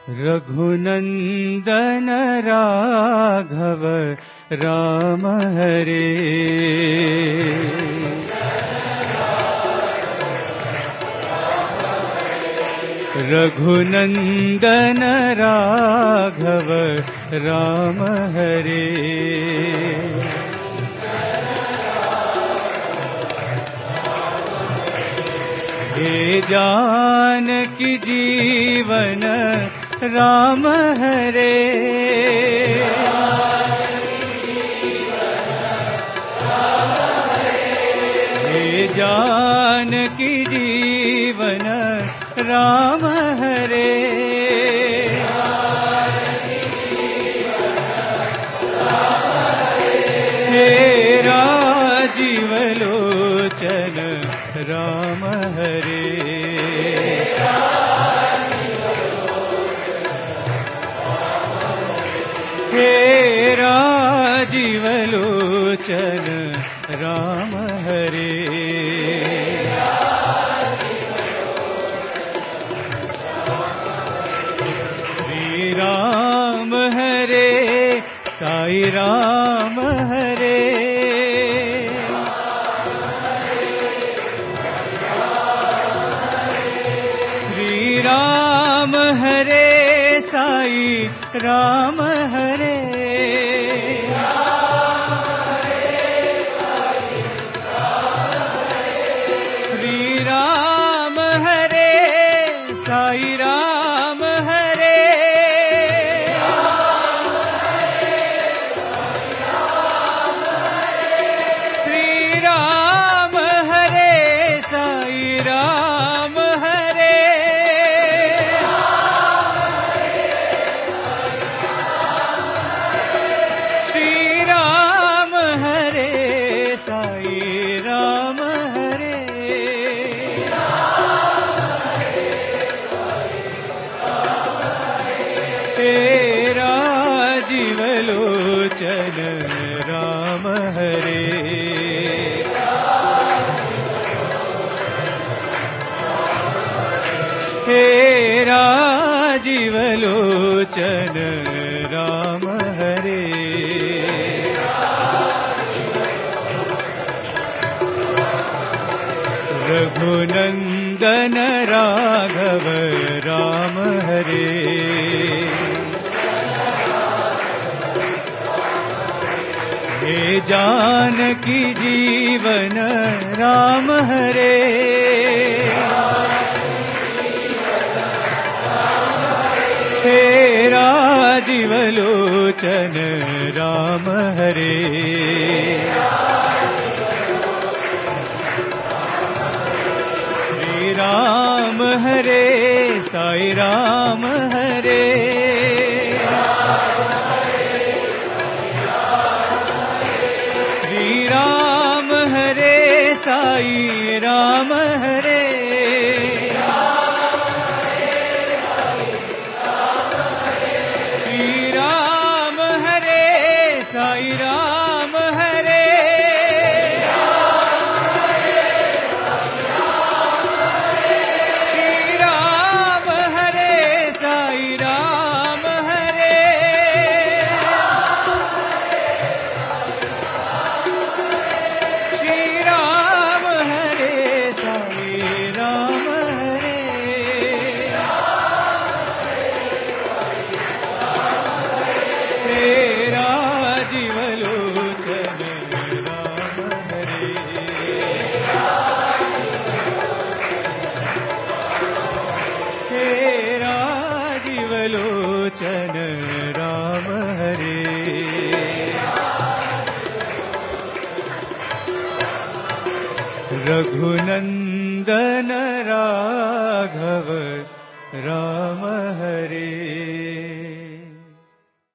रघुनंदन राघव राम हरे। रघुनंदन राघव राम हरे। हे जानकी जीवन राम हरे। हे जानकी जीवन राम हरे। हे राजीव लोचन राम हरे। हे राजीव लोचन राम हरे। श्री राम हरे साई राम हरे। श्री राम हरे साई राम हरे। श्री राम हरे साई राम हरे। श्री राम हरे साई राम हरे। श्री राम हरे साई राम हरे। तेरा जीवलोचन राम हरे। तेरा जीवलोचन राम हरे। रघुनंदन राघव राम हरे। हे जानकी जीवन राम हरे। हे राजीव लोचन राम हरे। श्री राम हरे साई राम हरे। श्री राम हरे साई राम हरे। श्री राम हरे साई राम हरे। श्री राम हरे साई राम हरे। श्री राम हरे साई राम हरे। तेरा जीवलोचन राम हरे। तेरा जीवलोचन राम हरे। रघुनंदन राघव राम हरे।